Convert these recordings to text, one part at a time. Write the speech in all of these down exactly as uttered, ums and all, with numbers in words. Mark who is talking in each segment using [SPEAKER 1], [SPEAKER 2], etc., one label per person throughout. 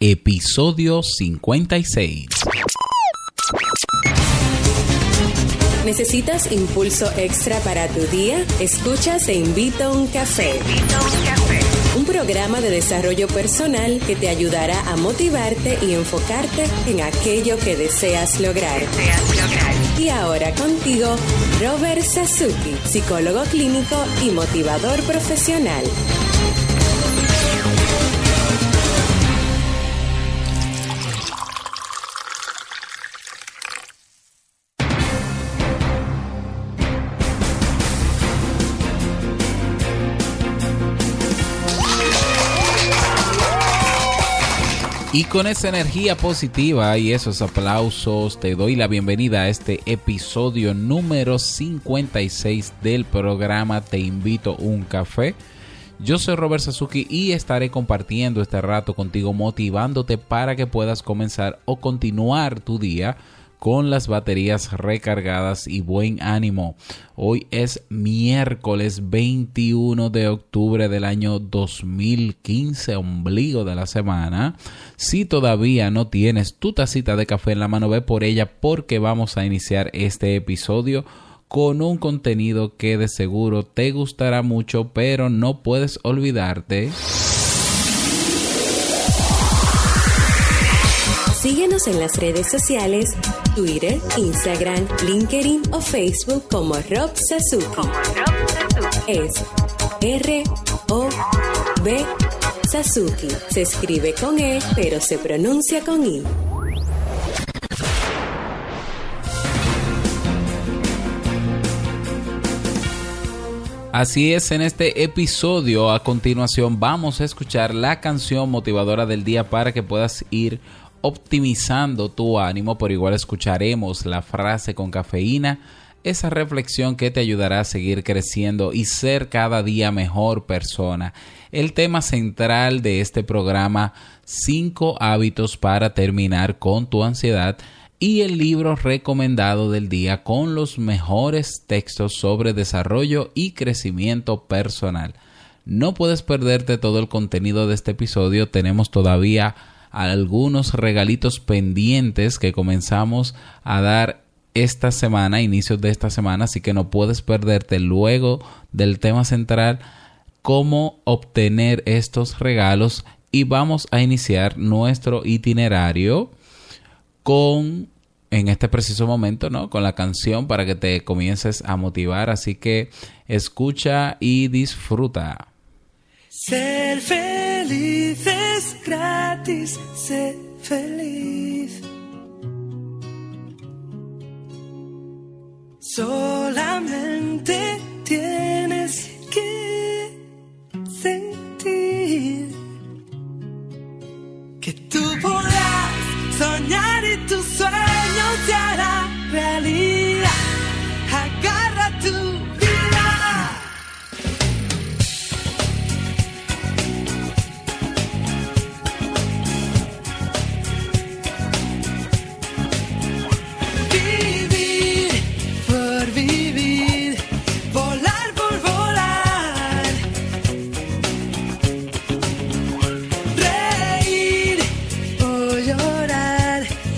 [SPEAKER 1] episodio cincuenta y seis.
[SPEAKER 2] ¿Necesitas impulso extra para tu día? Escuchas Te Invito a un Café. Te invito a un café. Un programa de desarrollo personal que te ayudará a motivarte y enfocarte en aquello que deseas lograr. Deseas lograr. Y ahora contigo, Robert Sasuki, psicólogo clínico y motivador profesional.
[SPEAKER 1] Y con esa energía positiva y esos aplausos te doy la bienvenida a este episodio número cincuenta y seis del programa Te Invito a un Café. Yo soy Robert Sasuki y estaré compartiendo este rato contigo, motivándote para que puedas comenzar o continuar tu día con las baterías recargadas y buen ánimo. Hoy es miércoles veintiuno de octubre del año dos mil quince, ombligo de la semana. Si todavía no tienes tu tacita de café en la mano, ve por ella porque vamos a iniciar este episodio con un contenido que de seguro te gustará mucho, pero no puedes olvidarte.
[SPEAKER 2] Síguenos en las redes sociales, Twitter, Instagram, LinkedIn o Facebook como Rob Sasuki. Como Rob Sasuki. Es R O B Sasuki. Se escribe con E, pero se pronuncia con I.
[SPEAKER 1] Así es, en este episodio a continuación vamos a escuchar la canción motivadora del día para que puedas ir optimizando tu ánimo. Por igual escucharemos la frase con cafeína, esa reflexión que te ayudará a seguir creciendo y ser cada día mejor persona. El tema central de este programa, cinco hábitos para terminar con tu ansiedad, y el libro recomendado del día con los mejores textos sobre desarrollo y crecimiento personal. No puedes perderte todo el contenido de este episodio. Tenemos todavía algunos regalitos pendientes que comenzamos a dar esta semana, inicios de esta semana, así que no puedes perderte luego del tema central cómo obtener estos regalos. Y vamos a iniciar nuestro itinerario con, en este preciso momento, ¿no?, con la canción para que te comiences a motivar, así que escucha y disfruta.
[SPEAKER 3] Ser feliz es gratis, sé feliz. Solamente tienes que sentir que tú podrás soñar y tus sueños se harán realidad. Agarra tu vida. Vivir por vivir, volar por volar, reír o llorar,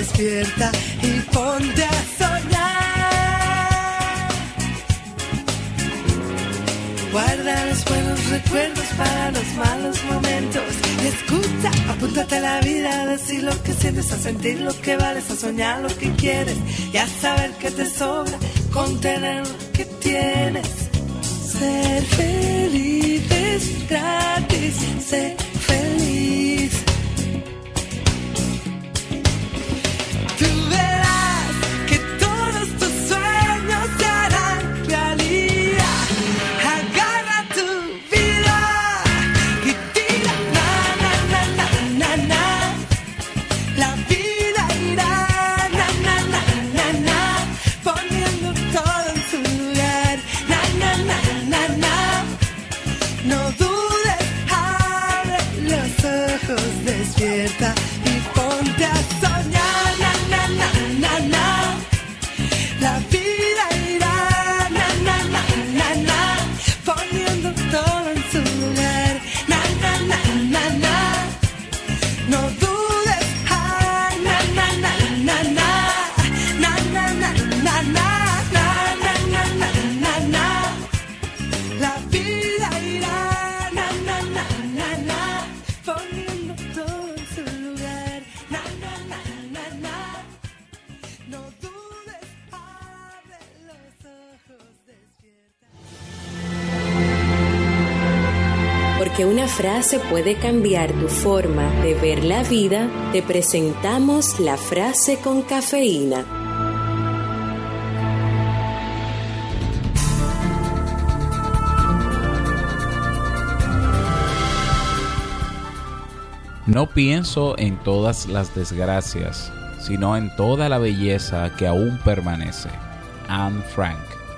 [SPEAKER 3] despierta y ponte a soñar. Guarda los buenos recuerdos para los malos momentos. Y escucha, apúntate a la vida, a decir lo que sientes, a sentir lo que vales, a soñar lo que quieres y a saber que te sobra con tener lo que tienes. Ser feliz es gratis, ser feliz. Tú verás que todos tus sueños se harán realidad. Agarra tu vida y tira, na, na, na, na, na, na. La vida irá, na, na, na, na, na, poniendo todo en su lugar, na, na, na, na, na. No dudes, abre los ojos, despierta y ponte a soñar, na, na, na, na, na. La vida irá, na, na, na, na, na, poniendo todo en su lugar, na, na, na, na, na. No dudes, ah, na, na, na, na, na, na, na, na, na, na, na, na, na, na, na, na. La vida irá, na, na, na, na, na, poniendo todo en su lugar, na, na, na, na, na. No dudes, abre los ojos, despierta.
[SPEAKER 2] Porque una frase puede cambiar tu forma de ver la vida, te presentamos la frase con cafeína.
[SPEAKER 1] No pienso en todas las desgracias, sino en toda la belleza que aún permanece. Anne Frank.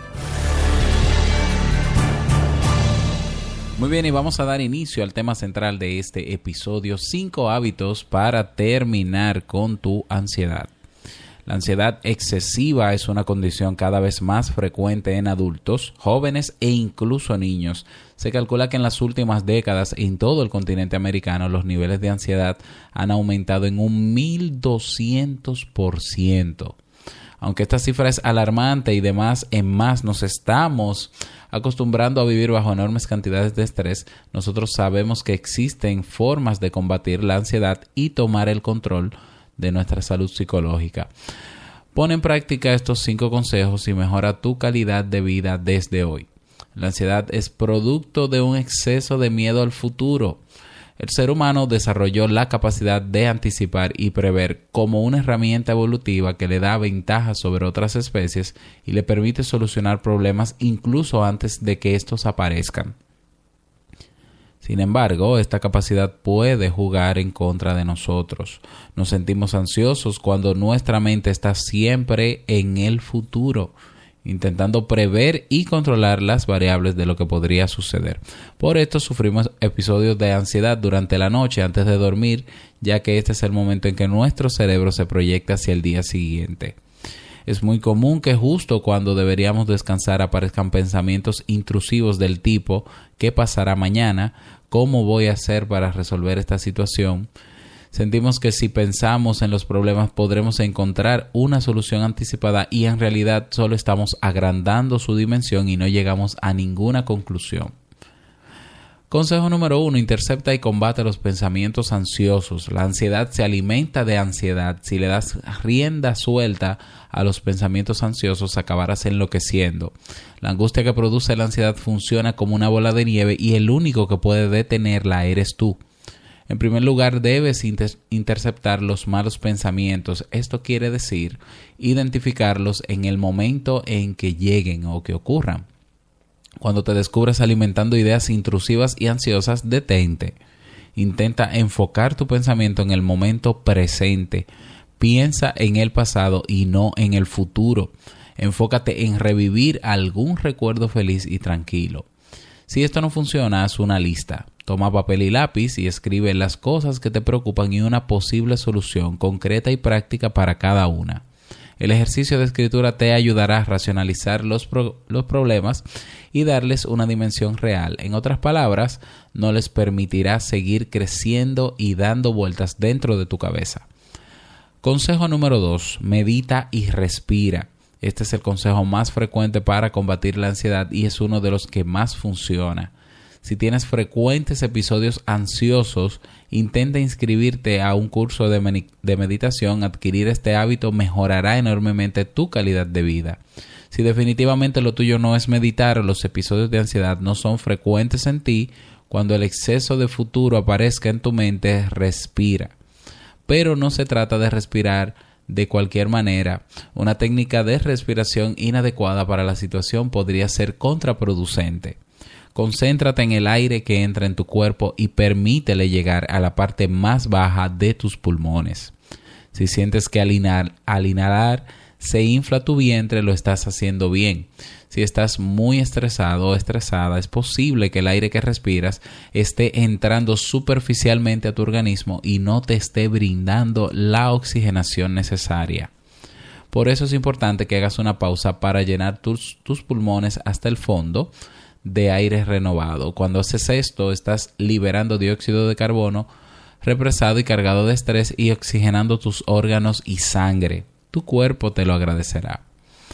[SPEAKER 1] Muy bien, y vamos a dar inicio al tema central de este episodio: cinco hábitos para terminar con tu ansiedad. La ansiedad excesiva es una condición cada vez más frecuente en adultos, jóvenes e incluso niños. Se calcula que en las últimas décadas en todo el continente americano los niveles de ansiedad han aumentado en un mil doscientos por ciento. Aunque esta cifra es alarmante y de más en más nos estamos acostumbrando a vivir bajo enormes cantidades de estrés, nosotros sabemos que existen formas de combatir la ansiedad y tomar el control de nuestra salud psicológica. Pon en práctica estos cinco consejos y mejora tu calidad de vida desde hoy. La ansiedad es producto de un exceso de miedo al futuro. El ser humano desarrolló la capacidad de anticipar y prever como una herramienta evolutiva que le da ventajas sobre otras especies y le permite solucionar problemas incluso antes de que estos aparezcan. Sin embargo, esta capacidad puede jugar en contra de nosotros. Nos sentimos ansiosos cuando nuestra mente está siempre en el futuro, intentando prever y controlar las variables de lo que podría suceder. Por esto sufrimos episodios de ansiedad durante la noche antes de dormir, ya que este es el momento en que nuestro cerebro se proyecta hacia el día siguiente. Es muy común que justo cuando deberíamos descansar aparezcan pensamientos intrusivos del tipo: ¿qué pasará mañana? ¿Cómo voy a hacer para resolver esta situación? Sentimos que si pensamos en los problemas podremos encontrar una solución anticipada y en realidad solo estamos agrandando su dimensión y no llegamos a ninguna conclusión. Consejo número uno: intercepta y combate los pensamientos ansiosos. La ansiedad se alimenta de ansiedad. Si le das rienda suelta a los pensamientos ansiosos, acabarás enloqueciendo. La angustia que produce la ansiedad funciona como una bola de nieve y el único que puede detenerla eres tú. En primer lugar, debes inter- interceptar los malos pensamientos. Esto quiere decir identificarlos en el momento en que lleguen o que ocurran. Cuando te descubres alimentando ideas intrusivas y ansiosas, detente. Intenta enfocar tu pensamiento en el momento presente. Piensa en el pasado y no en el futuro. Enfócate en revivir algún recuerdo feliz y tranquilo. Si esto no funciona, haz una lista. Toma papel y lápiz y escribe las cosas que te preocupan y una posible solución concreta y práctica para cada una. El ejercicio de escritura te ayudará a racionalizar los, pro- los problemas y darles una dimensión real. En otras palabras, no les permitirá seguir creciendo y dando vueltas dentro de tu cabeza. Consejo número dos, medita y respira. Este es el consejo más frecuente para combatir la ansiedad y es uno de los que más funciona. Si tienes frecuentes episodios ansiosos, intenta inscribirte a un curso de, med- de meditación. Adquirir este hábito mejorará enormemente tu calidad de vida. Si definitivamente lo tuyo no es meditar o los episodios de ansiedad no son frecuentes en ti, cuando el exceso de futuro aparezca en tu mente, respira. Pero no se trata de respirar de cualquier manera. Una técnica de respiración inadecuada para la situación podría ser contraproducente. Concéntrate en el aire que entra en tu cuerpo y permítele llegar a la parte más baja de tus pulmones. Si sientes que al inhalar, al inhalar se infla tu vientre, lo estás haciendo bien. Si estás muy estresado o estresada, es posible que el aire que respiras esté entrando superficialmente a tu organismo y no te esté brindando la oxigenación necesaria. Por eso es importante que hagas una pausa para llenar tus, tus pulmones hasta el fondo de aire renovado. Cuando haces esto, estás liberando dióxido de carbono represado y cargado de estrés y oxigenando tus órganos y sangre. Tu cuerpo te lo agradecerá.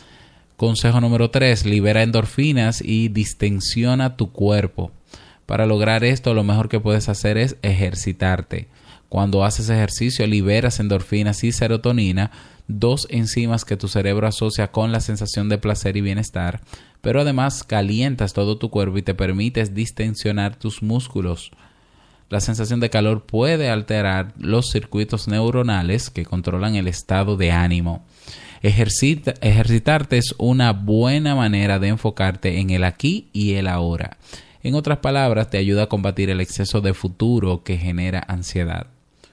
[SPEAKER 1] Consejo número tres. Libera endorfinas y distensiona tu cuerpo. Para lograr esto, lo mejor que puedes hacer es ejercitarte. Cuando haces ejercicio, liberas endorfinas y serotonina, dos enzimas que tu cerebro asocia con la sensación de placer y bienestar, pero además calientas todo tu cuerpo y te permites distensionar tus músculos. La sensación de calor puede alterar los circuitos neuronales que controlan el estado de ánimo. Ejercita, ejercitarte es una buena manera de enfocarte en el aquí y el ahora. En otras palabras, te ayuda a combatir el exceso de futuro que genera ansiedad.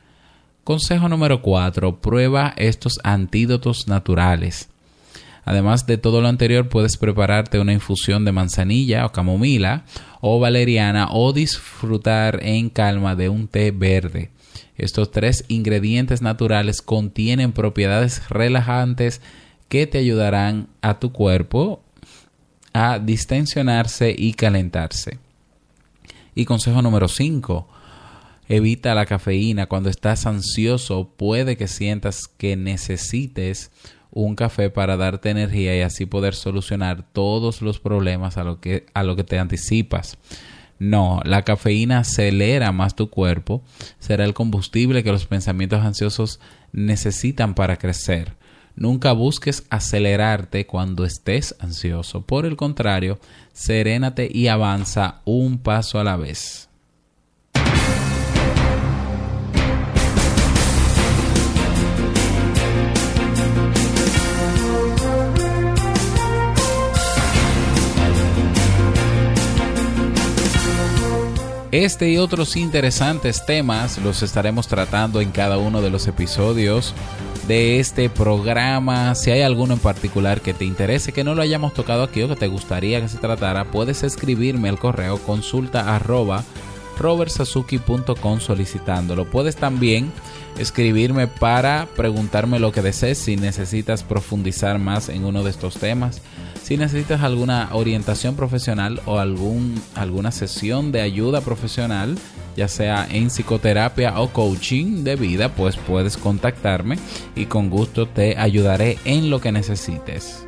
[SPEAKER 1] Consejo número cuatro. Prueba estos antídotos naturales. Además de todo lo anterior, puedes prepararte una infusión de manzanilla o camomila o valeriana o disfrutar en calma de un té verde. Estos tres ingredientes naturales contienen propiedades relajantes que te ayudarán a tu cuerpo a distensionarse y calentarse. Y consejo número cinco. Evita la cafeína. Cuando estás ansioso, puede que sientas que necesites un café para darte energía y así poder solucionar todos los problemas a lo que, a lo que te anticipas. No, la cafeína acelera más tu cuerpo, será el combustible que los pensamientos ansiosos necesitan para crecer. Nunca busques acelerarte cuando estés ansioso. Por el contrario, serénate y avanza un paso a la vez. Este y otros interesantes temas los estaremos tratando en cada uno de los episodios de este programa. Si hay alguno en particular que te interese, que no lo hayamos tocado aquí o que te gustaría que se tratara, puedes escribirme al correo consulta arroba robertsazuki punto com solicitándolo. Puedes también escribirme para preguntarme lo que desees si necesitas profundizar más en uno de estos temas. Si necesitas alguna orientación profesional o algún, alguna sesión de ayuda profesional, ya sea en psicoterapia o coaching de vida, pues puedes contactarme y con gusto te ayudaré en lo que necesites.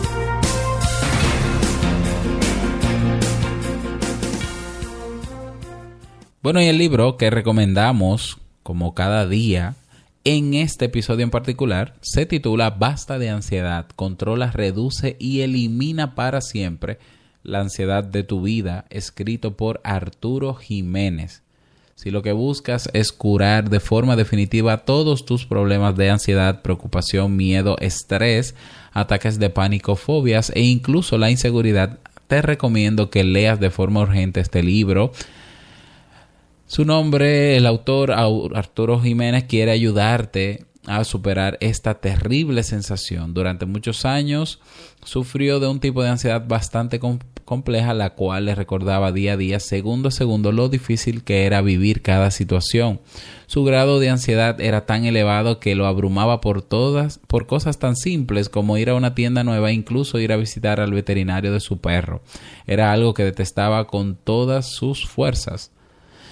[SPEAKER 1] Bueno, y el libro que recomendamos, como cada día, en este episodio en particular, se titula Basta de ansiedad, controla, reduce y elimina para siempre la ansiedad de tu vida, escrito por Arturo Jiménez. Si lo que buscas es curar de forma definitiva todos tus problemas de ansiedad, preocupación, miedo, estrés, ataques de pánico, fobias e incluso la inseguridad, te recomiendo que leas de forma urgente este libro. Su nombre, el autor Arturo Jiménez, quiere ayudarte a superar esta terrible sensación. Durante muchos años sufrió de un tipo de ansiedad bastante com- compleja, la cual le recordaba día a día, segundo a segundo, lo difícil que era vivir cada situación. Su grado de ansiedad era tan elevado que lo abrumaba por todas, por cosas tan simples como ir a una tienda nueva e incluso ir a visitar al veterinario de su perro. Era algo que detestaba con todas sus fuerzas.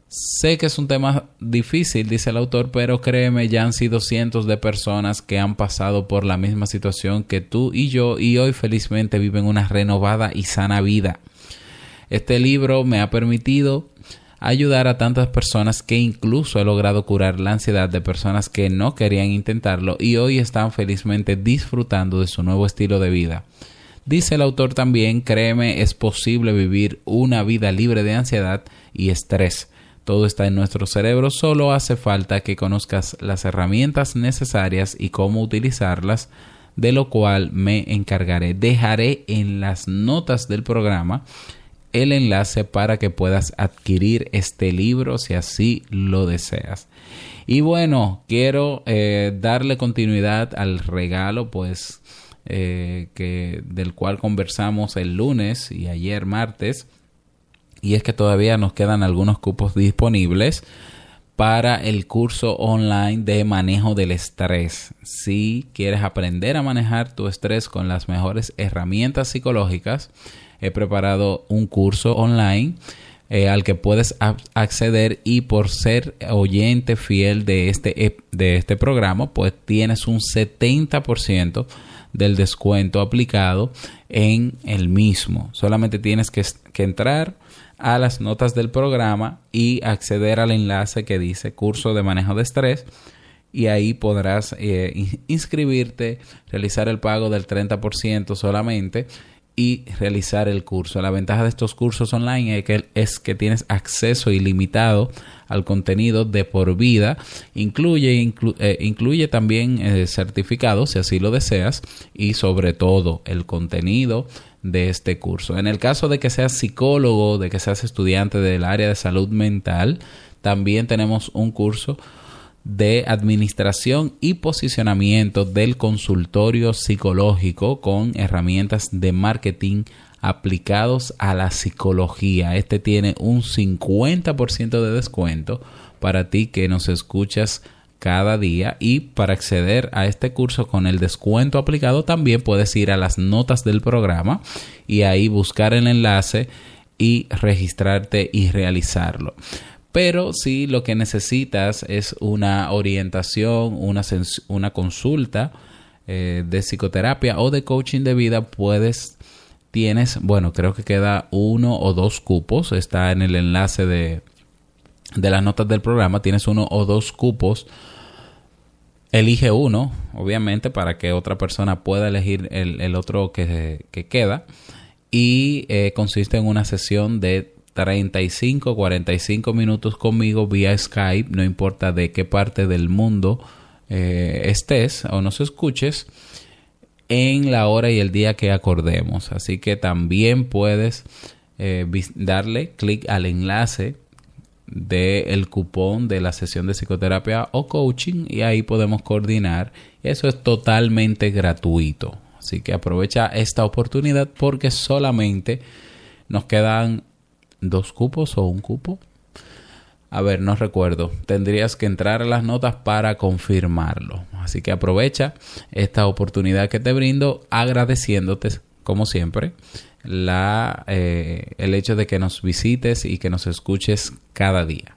[SPEAKER 1] Sé que es un tema difícil, dice el autor, pero créeme, ya han sido cientos de personas que han pasado por la misma situación que tú y yo y hoy felizmente viven una renovada y sana vida. Este libro me ha permitido ayudar a tantas personas que incluso he logrado curar la ansiedad de personas que no querían intentarlo y hoy están felizmente disfrutando de su nuevo estilo de vida. Dice el autor también, créeme, es posible vivir una vida libre de ansiedad y estrés. Todo está en nuestro cerebro, solo hace falta que conozcas las herramientas necesarias y cómo utilizarlas, de lo cual me encargaré. Dejaré en las notas del programa el enlace para que puedas adquirir este libro si así lo deseas. Y bueno, quiero eh, darle continuidad al regalo, pues, eh, que, del cual conversamos el lunes y ayer martes. Y es que todavía nos quedan algunos cupos disponibles para el curso online de manejo del estrés. Si quieres aprender a manejar tu estrés con las mejores herramientas psicológicas, he preparado un curso online eh, al que puedes acceder y por ser oyente fiel de este, de este programa, pues tienes un setenta por ciento del descuento aplicado en el mismo. Solamente tienes que, que entrar a las notas del programa y acceder al enlace que dice curso de manejo de estrés y ahí podrás eh, inscribirte, realizar el pago del treinta por ciento solamente y realizar el curso. La ventaja de estos cursos online es que, es que tienes acceso ilimitado al contenido de por vida. Incluye, inclu, eh, incluye también eh, certificados si así lo deseas y sobre todo el contenido de este curso. En el caso de que seas psicólogo, de que seas estudiante del área de salud mental, también tenemos un curso de administración y posicionamiento del consultorio psicológico con herramientas de marketing aplicados a la psicología. Este tiene un cincuenta por ciento de descuento para ti que nos escuchas cada día, y para acceder a este curso con el descuento aplicado también puedes ir a las notas del programa y ahí buscar el enlace y registrarte y realizarlo. Pero si lo que necesitas es una orientación, una, una consulta eh, de psicoterapia o de coaching de vida, puedes, tienes, bueno, creo que queda uno o dos cupos, está en el enlace de, de las notas del programa, tienes uno o dos cupos. Elige uno, obviamente, para que otra persona pueda elegir el, el otro que, que queda. Y eh, consiste en una sesión de treinta y cinco, cuarenta y cinco minutos conmigo vía Skype. No importa de qué parte del mundo eh, estés o nos escuches, en la hora y el día que acordemos. Así que también puedes eh, darle clic al enlace del cupón de la sesión de psicoterapia o coaching y ahí podemos coordinar. Eso es totalmente gratuito, así que aprovecha esta oportunidad porque solamente nos quedan dos cupos o un cupo. A ver, no recuerdo. Tendrías que entrar a las notas para confirmarlo. Así que aprovecha esta oportunidad que te brindo, agradeciéndote como siempre la eh, el hecho de que nos visites y que nos escuches cada día.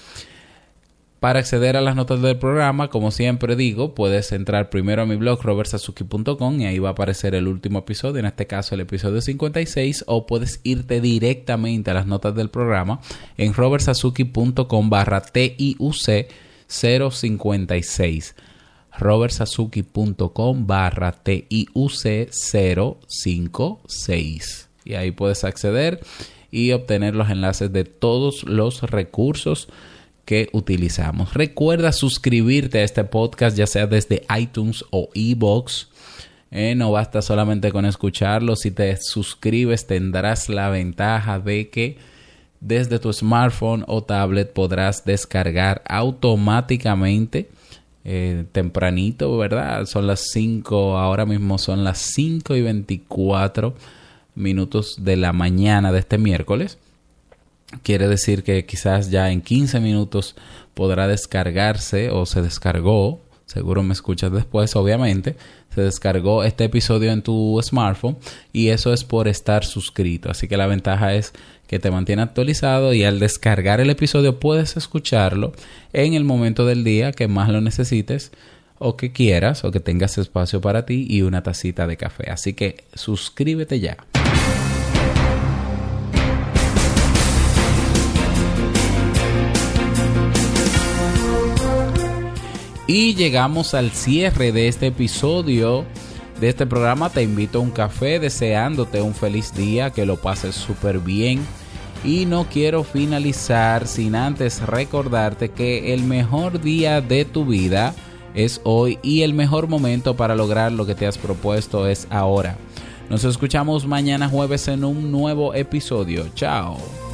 [SPEAKER 1] Para acceder a las notas del programa, como siempre digo, puedes entrar primero a mi blog robert sasuki punto com y ahí va a aparecer el último episodio, en este caso el episodio cincuenta y seis, o puedes irte directamente a las notas del programa en robert sasuki punto com barra T I U C cero cincuenta y seis. robert sasuki punto com barra T I U C cero cincuenta y seis. Y ahí puedes acceder y obtener los enlaces de todos los recursos que utilizamos. Recuerda suscribirte a este podcast, ya sea desde iTunes o iVoox. Eh, no basta solamente con escucharlo. Si te suscribes, tendrás la ventaja de que desde tu smartphone o tablet podrás descargar automáticamente eh, tempranito, ¿verdad? Son las cinco, ahora mismo son las cinco y veinticuatro minutos de la mañana de este miércoles. Quiere decir que quizás ya en quince minutos podrá descargarse o se descargó seguro me escuchas después, obviamente, se descargó este episodio en tu smartphone y eso es por estar suscrito. Así que la ventaja es que te mantiene actualizado y al descargar el episodio puedes escucharlo en el momento del día que más lo necesites o que quieras o que tengas espacio para ti y una tacita de café. Así que suscríbete ya. Y llegamos al cierre de este episodio de este programa. Te invito a un café deseándote un feliz día, que lo pases súper bien. Y no quiero finalizar sin antes recordarte que el mejor día de tu vida es hoy y el mejor momento para lograr lo que te has propuesto es ahora. Nos escuchamos mañana jueves en un nuevo episodio. Chao.